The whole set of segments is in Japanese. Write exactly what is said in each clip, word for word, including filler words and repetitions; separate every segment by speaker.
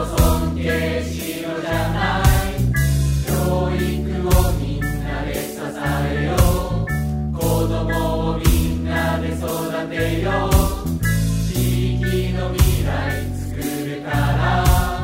Speaker 1: 尊敬しろじゃない。教育をみんなで支えよう。子供をみんなで育てよう。地域の未来作るから。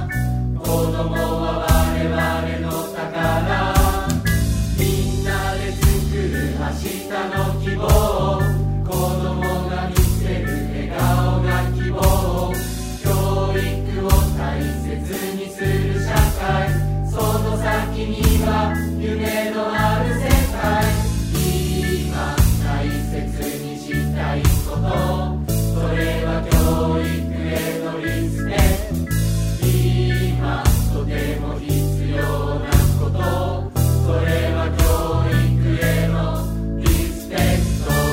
Speaker 1: 子供は我々の宝。みんなで作る明日の希望。子供が見せる笑顔が希望。教育を大切にする社会。その先には夢のある世界。今大切にしたいこと、それは教育へのリスペクト。今とても必要なこと、それは教育へのリスペクト。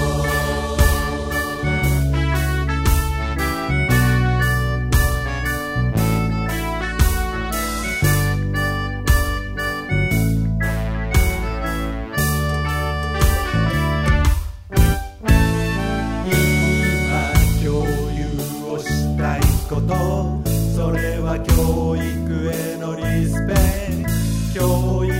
Speaker 2: それは教育へのリスペクト。教育